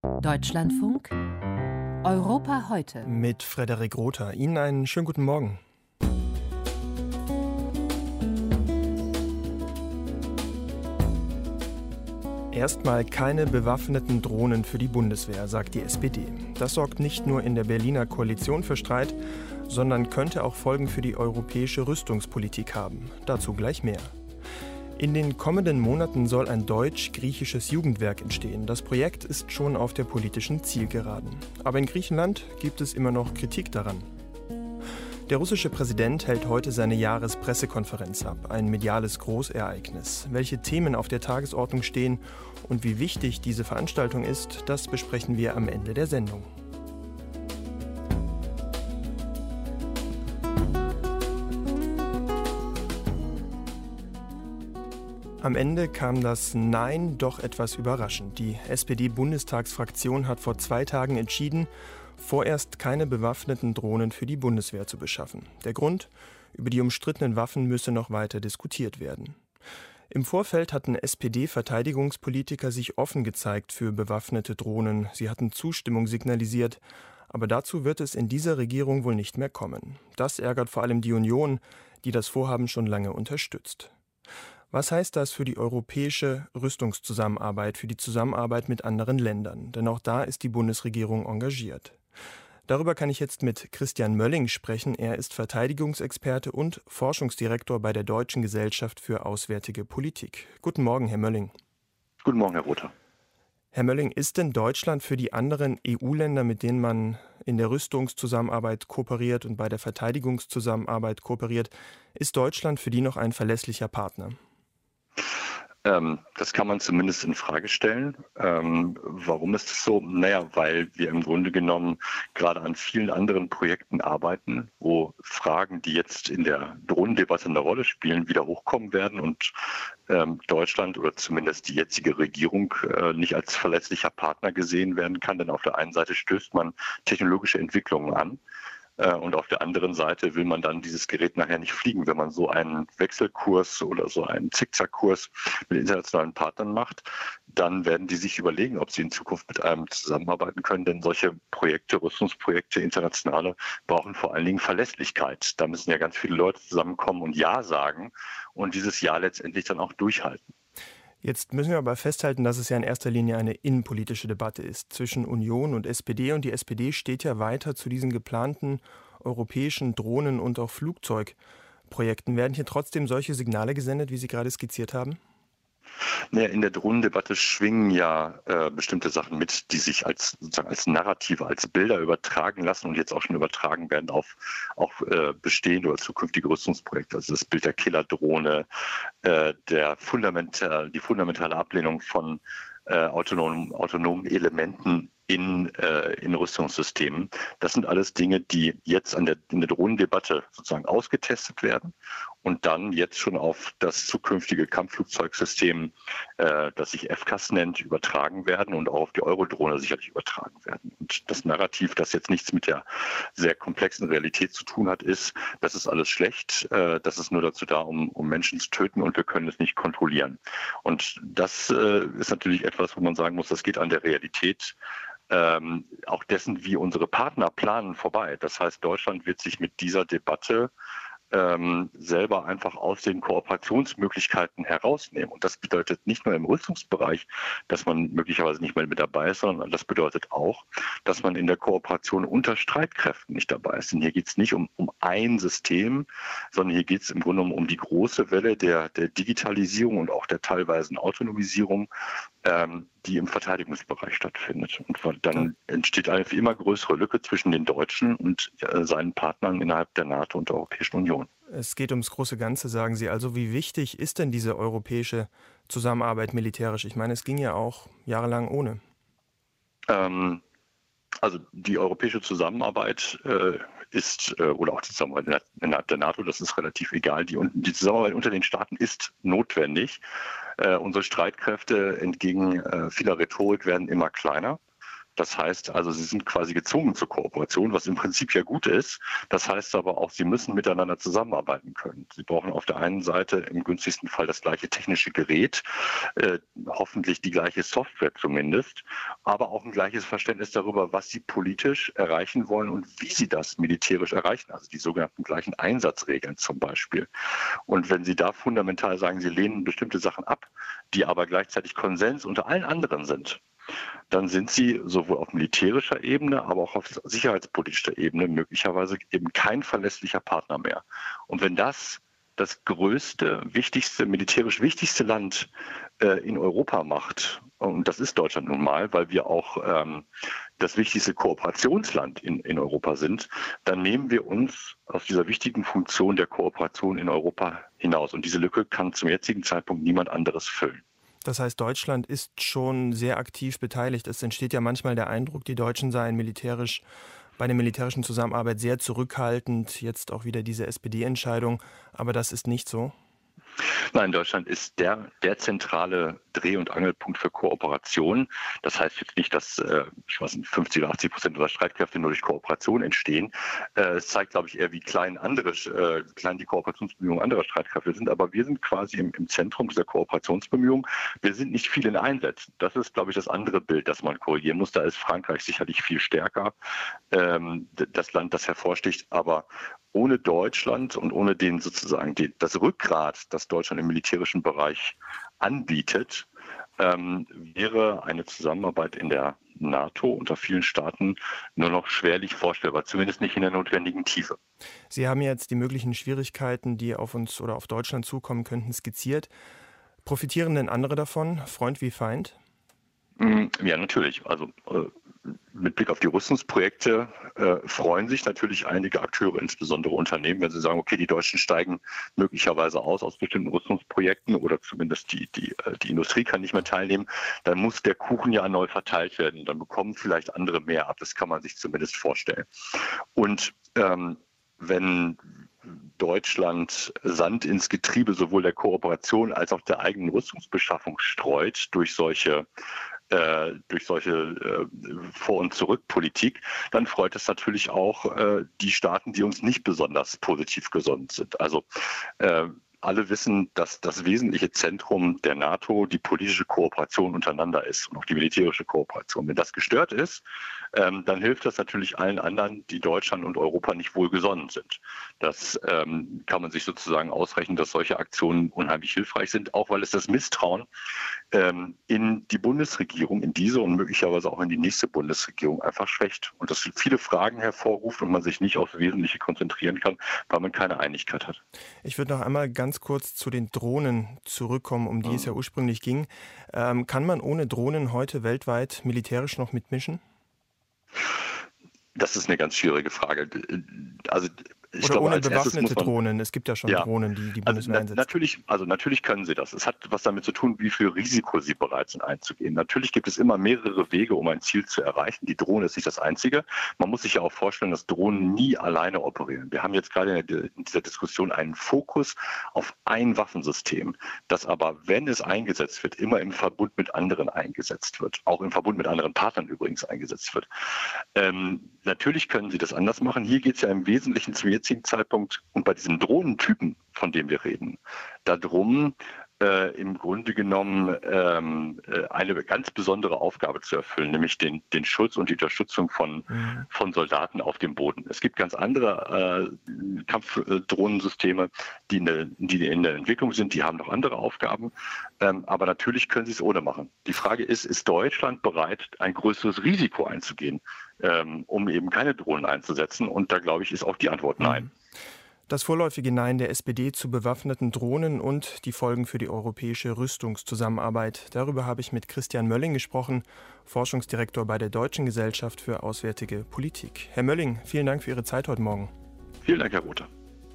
Deutschlandfunk Europa heute. Mit Frederik Rother. Ihnen einen schönen guten Morgen. Erstmal keine bewaffneten Drohnen für die Bundeswehr, sagt die SPD. Das sorgt nicht nur in der Berliner Koalition für Streit, sondern könnte auch Folgen für die europäische Rüstungspolitik haben. Dazu gleich mehr. In den kommenden Monaten soll ein deutsch-griechisches Jugendwerk entstehen. Das Projekt ist schon auf der politischen Zielgeraden. Aber in Griechenland gibt es immer noch Kritik daran. Der russische Präsident hält heute seine Jahrespressekonferenz ab. Ein mediales Großereignis. Welche Themen auf der Tagesordnung stehen und wie wichtig diese Veranstaltung ist, das besprechen wir am Ende der Sendung. Am Ende kam das Nein doch etwas überraschend. Die SPD-Bundestagsfraktion hat vor 2 Tagen entschieden, vorerst keine bewaffneten Drohnen für die Bundeswehr zu beschaffen. Der Grund? Über die umstrittenen Waffen müsse noch weiter diskutiert werden. Im Vorfeld hatten SPD-Verteidigungspolitiker sich offen gezeigt für bewaffnete Drohnen. Sie hatten Zustimmung signalisiert. Aber dazu wird es in dieser Regierung wohl nicht mehr kommen. Das ärgert vor allem die Union, die das Vorhaben schon lange unterstützt. Was heißt das für die europäische Rüstungszusammenarbeit, für die Zusammenarbeit mit anderen Ländern? Denn auch da ist die Bundesregierung engagiert. Darüber kann ich jetzt mit Christian Mölling sprechen. Er ist Verteidigungsexperte und Forschungsdirektor bei der Deutschen Gesellschaft für Auswärtige Politik. Guten Morgen, Herr Mölling. Guten Morgen, Herr Rother. Herr Mölling, ist denn Deutschland für die anderen EU-Länder, mit denen man in der Rüstungszusammenarbeit kooperiert und bei der Verteidigungszusammenarbeit kooperiert, ist Deutschland für die noch ein verlässlicher Partner? Das kann man zumindest in Frage stellen. Warum ist das so? Naja, weil wir im Grunde genommen gerade an vielen anderen Projekten arbeiten, wo Fragen, die jetzt in der Drohnendebatte eine Rolle spielen, wieder hochkommen werden und Deutschland oder zumindest die jetzige Regierung nicht als verlässlicher Partner gesehen werden kann. Denn auf der einen Seite stößt man technologische Entwicklungen an. Und auf der anderen Seite will man dann dieses Gerät nachher nicht fliegen. Wenn man so einen Wechselkurs oder so einen Zickzackkurs mit internationalen Partnern macht, dann werden die sich überlegen, ob sie in Zukunft mit einem zusammenarbeiten können. Denn solche Projekte, Rüstungsprojekte, internationale, brauchen vor allen Dingen Verlässlichkeit. Da müssen ja ganz viele Leute zusammenkommen und Ja sagen und dieses Ja letztendlich dann auch durchhalten. Jetzt müssen wir aber festhalten, dass es ja in erster Linie eine innenpolitische Debatte ist zwischen Union und SPD. Und die SPD steht ja weiter zu diesen geplanten europäischen Drohnen- und auch Flugzeugprojekten. Werden hier trotzdem solche Signale gesendet, wie Sie gerade skizziert haben? Naja, in der Drohnendebatte schwingen ja bestimmte Sachen mit, die sich sozusagen als Narrative, als Bilder übertragen lassen und jetzt auch schon übertragen werden auf bestehende oder zukünftige Rüstungsprojekte. Also das Bild der Killerdrohne, die fundamentale Ablehnung von autonomen Elementen in Rüstungssystemen. Das sind alles Dinge, die jetzt in der Drohnendebatte sozusagen ausgetestet werden und dann jetzt schon auf das zukünftige Kampfflugzeugsystem, das sich FCAS nennt, übertragen werden und auch auf die Eurodrohne sicherlich übertragen werden. Und das Narrativ, das jetzt nichts mit der sehr komplexen Realität zu tun hat, ist, das ist alles schlecht, das ist nur dazu da, um Menschen zu töten und wir können es nicht kontrollieren. Und das ist natürlich etwas, wo man sagen muss, das geht an der Realität auch dessen, wie unsere Partner planen, vorbei. Das heißt, Deutschland wird sich mit dieser Debatte selber einfach aus den Kooperationsmöglichkeiten herausnehmen. Und das bedeutet nicht nur im Rüstungsbereich, dass man möglicherweise nicht mehr mit dabei ist, sondern das bedeutet auch, dass man in der Kooperation unter Streitkräften nicht dabei ist. Denn hier geht es nicht um ein System, sondern hier geht es im Grunde genommen um die große Welle der Digitalisierung und auch der teilweisen Autonomisierung, die im Verteidigungsbereich stattfindet. Und dann entsteht eine immer größere Lücke zwischen den Deutschen und seinen Partnern innerhalb der NATO und der Europäischen Union. Es geht ums große Ganze, sagen Sie. Also wie wichtig ist denn diese europäische Zusammenarbeit militärisch? Ich meine, es ging ja auch jahrelang ohne. Also die europäische Zusammenarbeit oder auch die Zusammenarbeit innerhalb der NATO, das ist relativ egal. Die Zusammenarbeit unter den Staaten ist notwendig. Unsere Streitkräfte entgegen vieler Rhetorik werden immer kleiner. Das heißt also, sie sind quasi gezwungen zur Kooperation, was im Prinzip ja gut ist. Das heißt aber auch, sie müssen miteinander zusammenarbeiten können. Sie brauchen auf der einen Seite im günstigsten Fall das gleiche technische Gerät, hoffentlich die gleiche Software zumindest, aber auch ein gleiches Verständnis darüber, was sie politisch erreichen wollen und wie sie das militärisch erreichen, also die sogenannten gleichen Einsatzregeln zum Beispiel. Und wenn Sie da fundamental sagen, Sie lehnen bestimmte Sachen ab, die aber gleichzeitig Konsens unter allen anderen sind, dann sind Sie sowohl auf militärischer Ebene, aber auch auf sicherheitspolitischer Ebene möglicherweise eben kein verlässlicher Partner mehr. Und wenn das größte, militärisch wichtigste Land in Europa macht, und das ist Deutschland nun mal, weil wir auch das wichtigste Kooperationsland in Europa sind, dann nehmen wir uns aus dieser wichtigen Funktion der Kooperation in Europa hinaus. Und diese Lücke kann zum jetzigen Zeitpunkt niemand anderes füllen. Das heißt, Deutschland ist schon sehr aktiv beteiligt. Es entsteht ja manchmal der Eindruck, die Deutschen seien bei der militärischen Zusammenarbeit sehr zurückhaltend. Jetzt auch wieder diese SPD-Entscheidung. Aber das ist nicht so. Nein, Deutschland ist der zentrale Dreh- und Angelpunkt für Kooperation. Das heißt jetzt nicht, dass 50 oder 80% unserer Streitkräfte nur durch Kooperation entstehen. Es zeigt, glaube ich, eher, wie klein die Kooperationsbemühungen anderer Streitkräfte sind. Aber wir sind quasi im Zentrum dieser Kooperationsbemühungen. Wir sind nicht viel in Einsätzen. Das ist, glaube ich, das andere Bild, das man korrigieren muss. Da ist Frankreich sicherlich viel stärker, das Land, das hervorsticht. Aber ohne Deutschland und ohne das Rückgrat, das Deutschland im militärischen Bereich anbietet, wäre eine Zusammenarbeit in der NATO unter vielen Staaten nur noch schwerlich vorstellbar, zumindest nicht in der notwendigen Tiefe. Sie haben jetzt die möglichen Schwierigkeiten, die auf uns oder auf Deutschland zukommen könnten, skizziert. Profitieren denn andere davon, Freund wie Feind? Ja, natürlich. Also mit Blick auf die Rüstungsprojekte freuen sich natürlich einige Akteure, insbesondere Unternehmen, wenn sie sagen, okay, die Deutschen steigen möglicherweise aus bestimmten Rüstungsprojekten oder zumindest die Industrie kann nicht mehr teilnehmen, dann muss der Kuchen ja neu verteilt werden. Dann bekommen vielleicht andere mehr ab. Das kann man sich zumindest vorstellen. Und wenn Deutschland Sand ins Getriebe sowohl der Kooperation als auch der eigenen Rüstungsbeschaffung streut durch solche Vor- und Zurück-Politik, dann freut es natürlich auch die Staaten, die uns nicht besonders positiv gesonnen sind. Also alle wissen, dass das wesentliche Zentrum der NATO die politische Kooperation untereinander ist und auch die militärische Kooperation. Wenn das gestört ist, dann hilft das natürlich allen anderen, die Deutschland und Europa nicht wohlgesonnen sind. Das kann man sich sozusagen ausrechnen, dass solche Aktionen unheimlich hilfreich sind, auch weil es das Misstrauen in die Bundesregierung, in diese und möglicherweise auch in die nächste Bundesregierung einfach schwächt. Und das viele Fragen hervorruft und man sich nicht aufs Wesentliche konzentrieren kann, weil man keine Einigkeit hat. Ich würde noch einmal ganz kurz zu den Drohnen zurückkommen, um die es ja ursprünglich ging. Kann man ohne Drohnen heute weltweit militärisch noch mitmischen? Das ist eine ganz schwierige Frage. Also Oder ohne bewaffnete Drohnen. Es gibt ja schon Drohnen, die Bundeswehr einsetzt. Natürlich können sie das. Es hat was damit zu tun, wie viel Risiko sie bereit sind einzugehen. Natürlich gibt es immer mehrere Wege, um ein Ziel zu erreichen. Die Drohne ist nicht das Einzige. Man muss sich ja auch vorstellen, dass Drohnen nie alleine operieren. Wir haben jetzt gerade in dieser Diskussion einen Fokus auf ein Waffensystem, das aber, wenn es eingesetzt wird, immer im Verbund mit anderen eingesetzt wird. Auch im Verbund mit anderen Partnern übrigens eingesetzt wird. Natürlich können sie das anders machen. Hier geht es ja im Wesentlichen zum jetzigen Zeitpunkt und bei diesen Drohnentypen, von denen wir reden, darum, im Grunde genommen eine ganz besondere Aufgabe zu erfüllen, nämlich den Schutz und die Unterstützung von Soldaten auf dem Boden. Es gibt ganz andere Kampfdrohnensysteme, die in der Entwicklung sind, die haben noch andere Aufgaben, aber natürlich können sie es ohne machen. Die Frage ist Deutschland bereit, ein größeres Risiko einzugehen, um eben keine Drohnen einzusetzen? Und da, glaube ich, ist auch die Antwort nein. Das vorläufige Nein der SPD zu bewaffneten Drohnen und die Folgen für die europäische Rüstungszusammenarbeit. Darüber habe ich mit Christian Mölling gesprochen, Forschungsdirektor bei der Deutschen Gesellschaft für Auswärtige Politik. Herr Mölling, vielen Dank für Ihre Zeit heute Morgen. Vielen Dank, Herr Rother.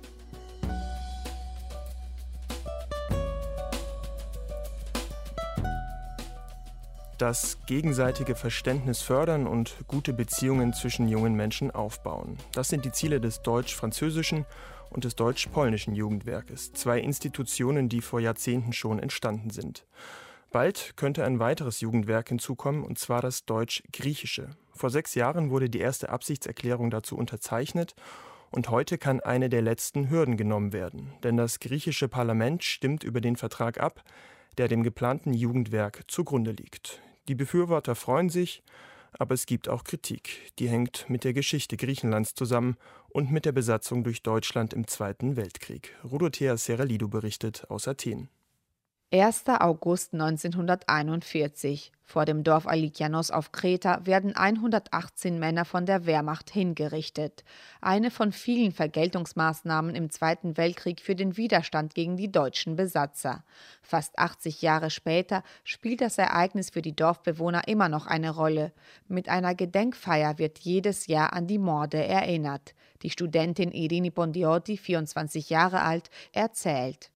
Das gegenseitige Verständnis fördern und gute Beziehungen zwischen jungen Menschen aufbauen. Das sind die Ziele des deutsch-französischen und des deutsch-polnischen Jugendwerkes. 2 Institutionen, die vor Jahrzehnten schon entstanden sind. Bald könnte ein weiteres Jugendwerk hinzukommen, und zwar das Deutsch-Griechische. Vor 6 Jahren wurde die erste Absichtserklärung dazu unterzeichnet und heute kann eine der letzten Hürden genommen werden. Denn das griechische Parlament stimmt über den Vertrag ab, der dem geplanten Jugendwerk zugrunde liegt. Die Befürworter freuen sich, aber es gibt auch Kritik. Die hängt mit der Geschichte Griechenlands zusammen und mit der Besatzung durch Deutschland im Zweiten Weltkrieg. Rudothea Seralidou berichtet aus Athen. 1. August 1941. Vor dem Dorf Alikianos auf Kreta werden 118 Männer von der Wehrmacht hingerichtet. Eine von vielen Vergeltungsmaßnahmen im Zweiten Weltkrieg für den Widerstand gegen die deutschen Besatzer. Fast 80 Jahre später spielt das Ereignis für die Dorfbewohner immer noch eine Rolle. Mit einer Gedenkfeier wird jedes Jahr an die Morde erinnert. Die Studentin Irini Pondiotti, 24 Jahre alt, erzählt: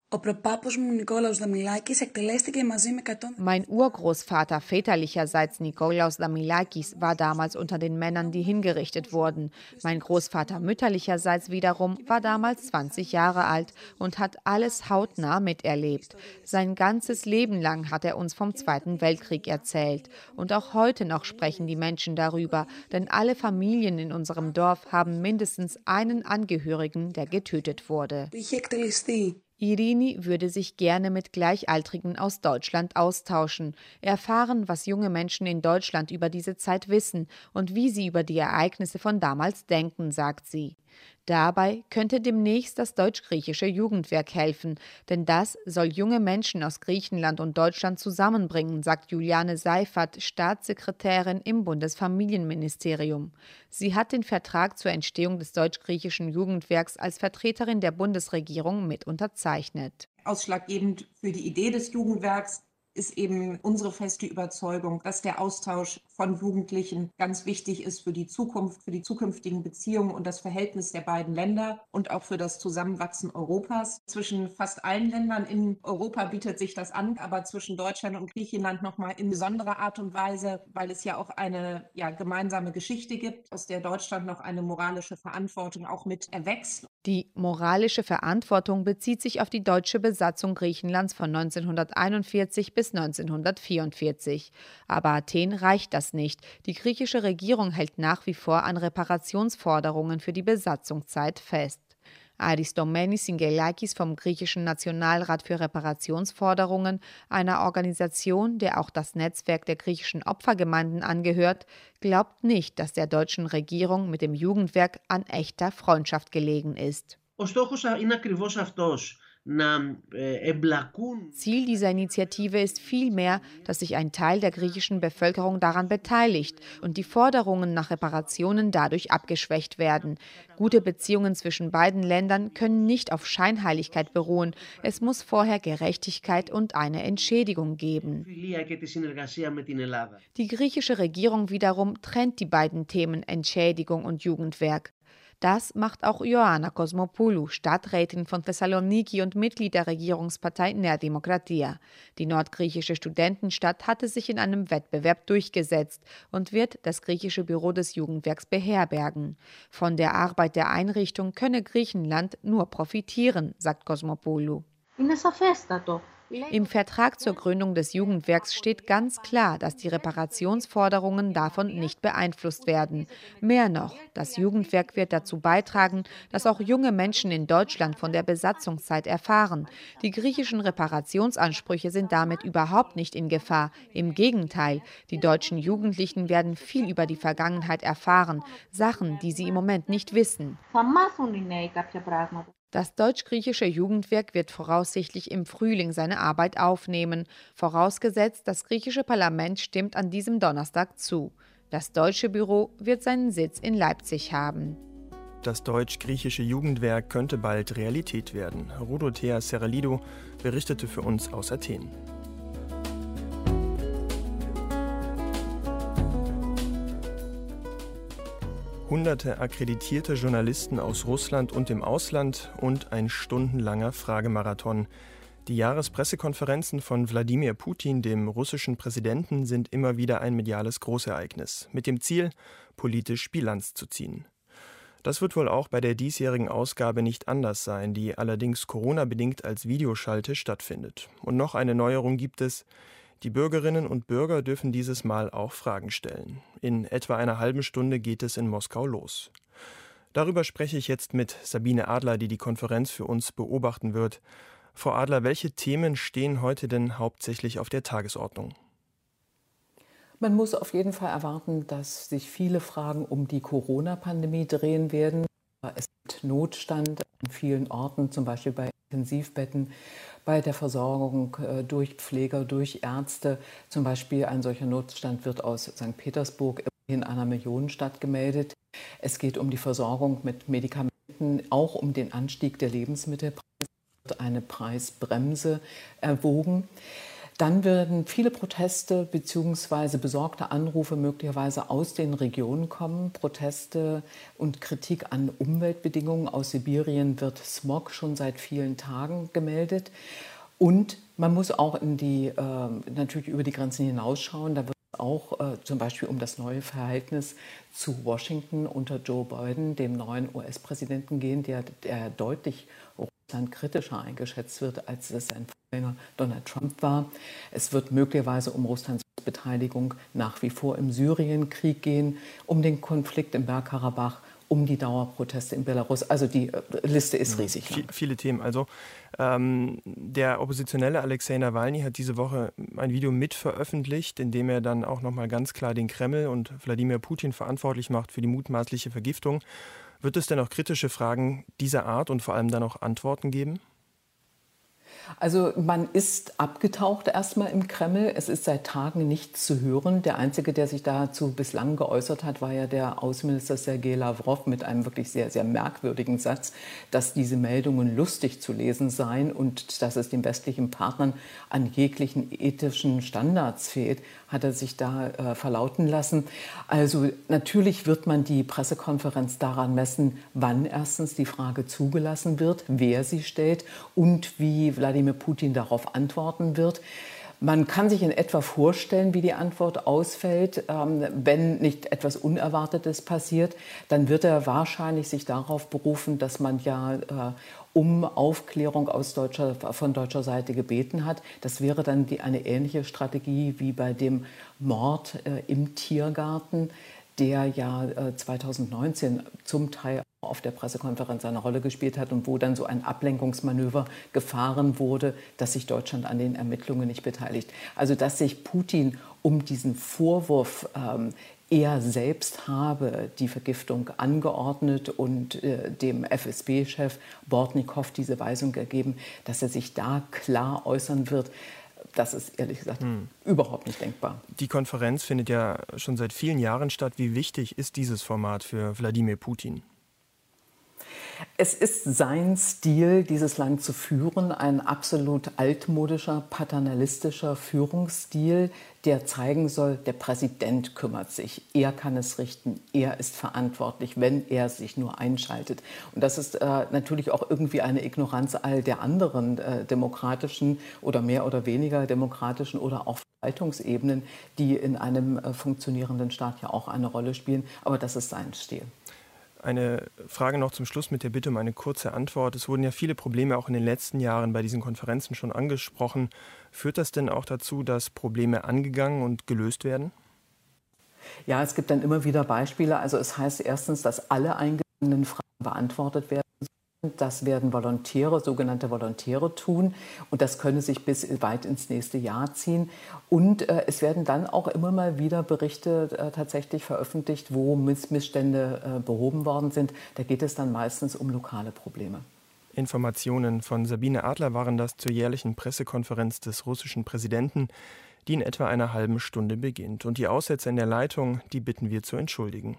Mein Urgroßvater väterlicherseits Nikolaos Damilakis war damals unter den Männern, die hingerichtet wurden. Mein Großvater mütterlicherseits wiederum war damals 20 Jahre alt und hat alles hautnah miterlebt. Sein ganzes Leben lang hat er uns vom Zweiten Weltkrieg erzählt. Und auch heute noch sprechen die Menschen darüber, denn alle Familien in unserem Dorf haben mindestens einen Angehörigen, der getötet wurde. Irini würde sich gerne mit Gleichaltrigen aus Deutschland austauschen, erfahren, was junge Menschen in Deutschland über diese Zeit wissen und wie sie über die Ereignisse von damals denken, sagt sie. Dabei könnte demnächst das deutsch-griechische Jugendwerk helfen, denn das soll junge Menschen aus Griechenland und Deutschland zusammenbringen, sagt Juliane Seifert, Staatssekretärin im Bundesfamilienministerium. Sie hat den Vertrag zur Entstehung des deutsch-griechischen Jugendwerks als Vertreterin der Bundesregierung mit unterzeichnet. Ausschlaggebend für die Idee des Jugendwerks ist eben unsere feste Überzeugung, dass der Austausch von Jugendlichen ganz wichtig ist für die Zukunft, für die zukünftigen Beziehungen und das Verhältnis der beiden Länder und auch für das Zusammenwachsen Europas. Zwischen fast allen Ländern in Europa bietet sich das an, aber zwischen Deutschland und Griechenland nochmal in besonderer Art und Weise, weil es ja auch eine gemeinsame Geschichte gibt, aus der Deutschland noch eine moralische Verantwortung auch mit erwächst. Die moralische Verantwortung bezieht sich auf die deutsche Besatzung Griechenlands von 1941 bis 1944. Aber Athen reicht das nicht. Die griechische Regierung hält nach wie vor an Reparationsforderungen für die Besatzungszeit fest. Aristomenis Singelakis vom griechischen Nationalrat für Reparationsforderungen, einer Organisation, der auch das Netzwerk der griechischen Opfergemeinden angehört, glaubt nicht, dass der deutschen Regierung mit dem Jugendwerk an echter Freundschaft gelegen ist. Ziel dieser Initiative ist vielmehr, dass sich ein Teil der griechischen Bevölkerung daran beteiligt und die Forderungen nach Reparationen dadurch abgeschwächt werden. Gute Beziehungen zwischen beiden Ländern können nicht auf Scheinheiligkeit beruhen. Es muss vorher Gerechtigkeit und eine Entschädigung geben. Die griechische Regierung wiederum trennt die beiden Themen Entschädigung und Jugendwerk. Das macht auch Ioanna Kosmopoulou, Stadträtin von Thessaloniki und Mitglied der Regierungspartei Nea Demokratia. Die nordgriechische Studentenstadt hatte sich in einem Wettbewerb durchgesetzt und wird das griechische Büro des Jugendwerks beherbergen. Von der Arbeit der Einrichtung könne Griechenland nur profitieren, sagt Kosmopoulou. Im Vertrag zur Gründung des Jugendwerks steht ganz klar, dass die Reparationsforderungen davon nicht beeinflusst werden. Mehr noch, das Jugendwerk wird dazu beitragen, dass auch junge Menschen in Deutschland von der Besatzungszeit erfahren. Die griechischen Reparationsansprüche sind damit überhaupt nicht in Gefahr. Im Gegenteil, die deutschen Jugendlichen werden viel über die Vergangenheit erfahren, Sachen, die sie im Moment nicht wissen. Das deutsch-griechische Jugendwerk wird voraussichtlich im Frühling seine Arbeit aufnehmen, vorausgesetzt, das griechische Parlament stimmt an diesem Donnerstag zu. Das deutsche Büro wird seinen Sitz in Leipzig haben. Das deutsch-griechische Jugendwerk könnte bald Realität werden. Rudothea Seralidou berichtete für uns aus Athen. Hunderte akkreditierte Journalisten aus Russland und dem Ausland und ein stundenlanger Fragemarathon. Die Jahrespressekonferenzen von Wladimir Putin, dem russischen Präsidenten, sind immer wieder ein mediales Großereignis, mit dem Ziel, politisch Bilanz zu ziehen. Das wird wohl auch bei der diesjährigen Ausgabe nicht anders sein, die allerdings Corona-bedingt als Videoschalte stattfindet. Und noch eine Neuerung gibt es. Die Bürgerinnen und Bürger dürfen dieses Mal auch Fragen stellen. In etwa einer halben Stunde geht es in Moskau los. Darüber spreche ich jetzt mit Sabine Adler, die die Konferenz für uns beobachten wird. Frau Adler, welche Themen stehen heute denn hauptsächlich auf der Tagesordnung? Man muss auf jeden Fall erwarten, dass sich viele Fragen um die Corona-Pandemie drehen werden. Es gibt Notstand an vielen Orten, zum Beispiel bei Intensivbetten, bei der Versorgung durch Pfleger, durch Ärzte. Zum Beispiel ein solcher Notstand wird aus St. Petersburg in einer Millionenstadt gemeldet. Es geht um die Versorgung mit Medikamenten, auch um den Anstieg der Lebensmittelpreise. Es wird eine Preisbremse erwogen. Dann werden viele Proteste bzw. besorgte Anrufe möglicherweise aus den Regionen kommen. Proteste und Kritik an Umweltbedingungen. Aus Sibirien wird Smog schon seit vielen Tagen gemeldet. Und man muss auch natürlich über die Grenzen hinausschauen. Da wird es auch zum Beispiel um das neue Verhältnis zu Washington unter Joe Biden, dem neuen US-Präsidenten, gehen, der deutlich kritischer eingeschätzt wird, als es sein Vorgänger Donald Trump war. Es wird möglicherweise um Russlands Beteiligung nach wie vor im Syrienkrieg gehen, um den Konflikt im Bergkarabach, um die Dauerproteste in Belarus. Also die Liste ist riesig lang. Viele Themen. Also der Oppositionelle Alexei Nawalny hat diese Woche ein Video mit veröffentlicht, in dem er dann auch nochmal ganz klar den Kreml und Wladimir Putin verantwortlich macht für die mutmaßliche Vergiftung. Wird es denn auch kritische Fragen dieser Art und vor allem dann auch Antworten geben? Also man ist abgetaucht erstmal im Kreml. Es ist seit Tagen nichts zu hören. Der Einzige, der sich dazu bislang geäußert hat, war ja der Außenminister Sergei Lavrov mit einem wirklich sehr, sehr merkwürdigen Satz, dass diese Meldungen lustig zu lesen seien und dass es den westlichen Partnern an jeglichen ethischen Standards fehlt, hat er sich da verlauten lassen. Also natürlich wird man die Pressekonferenz daran messen, wann erstens die Frage zugelassen wird, wer sie stellt und wie Wladimir Putin darauf antworten wird. Man kann sich in etwa vorstellen, wie die Antwort ausfällt. Wenn nicht etwas Unerwartetes passiert, dann wird er wahrscheinlich sich darauf berufen, dass man ja um Aufklärung von deutscher Seite gebeten hat. Das wäre dann eine ähnliche Strategie wie bei dem Mord im Tiergarten, der ja 2019 zum Teil auf der Pressekonferenz eine Rolle gespielt hat und wo dann so ein Ablenkungsmanöver gefahren wurde, dass sich Deutschland an den Ermittlungen nicht beteiligt. Also dass sich Putin um diesen Vorwurf, er selbst habe die Vergiftung angeordnet und dem FSB-Chef Bortnikow diese Weisung gegeben, dass er sich da klar äußern wird. Das ist ehrlich gesagt überhaupt nicht denkbar. Die Konferenz findet ja schon seit vielen Jahren statt. Wie wichtig ist dieses Format für Wladimir Putin? Es ist sein Stil, dieses Land zu führen, ein absolut altmodischer, paternalistischer Führungsstil, der zeigen soll, der Präsident kümmert sich, er kann es richten, er ist verantwortlich, wenn er sich nur einschaltet. Und das ist natürlich auch irgendwie eine Ignoranz all der anderen demokratischen oder mehr oder weniger demokratischen oder auch Verwaltungsebenen, die in einem funktionierenden Staat ja auch eine Rolle spielen. Aber das ist sein Stil. Eine Frage noch zum Schluss mit der Bitte um eine kurze Antwort. Es wurden ja viele Probleme auch in den letzten Jahren bei diesen Konferenzen schon angesprochen. Führt das denn auch dazu, dass Probleme angegangen und gelöst werden? Ja, es gibt dann immer wieder Beispiele. Also es heißt erstens, dass alle eingegangenen Fragen beantwortet werden. Das werden Volontäre, sogenannte Volontäre tun. Und das könne sich bis weit ins nächste Jahr ziehen. Und es werden dann auch immer mal wieder Berichte tatsächlich veröffentlicht, wo Missstände behoben worden sind. Da geht es dann meistens um lokale Probleme. Informationen von Sabine Adler waren das zur jährlichen Pressekonferenz des russischen Präsidenten, die in etwa einer halben Stunde beginnt. Und die Aussetzer in der Leitung, die bitten wir zu entschuldigen.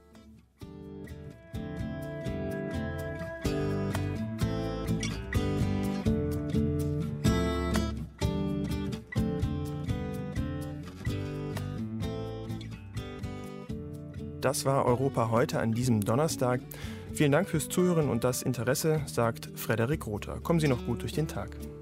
Das war Europa heute an diesem Donnerstag. Vielen Dank fürs Zuhören und das Interesse, sagt Frederik Rother. Kommen Sie noch gut durch den Tag.